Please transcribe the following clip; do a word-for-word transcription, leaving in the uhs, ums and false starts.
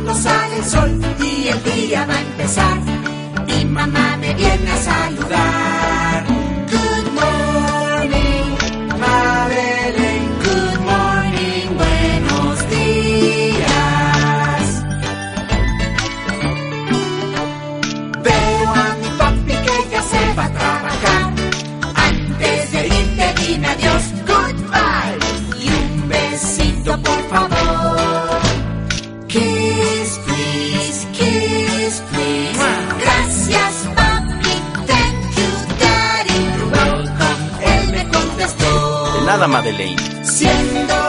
cuando sale el sol y el día va a empezar. Mi mamá me viene a saludar. Good morning, Madeleine. Good morning, buenos días. Veo a mi papi que ya se va a trabajar. Antes de irte dime adiós, goodbye. Y un besito por favor. Kiss, please, kiss, please. Gracias, papi, thank you, daddy. You're welcome, él me contestó. De nada, Madeleine. Siendo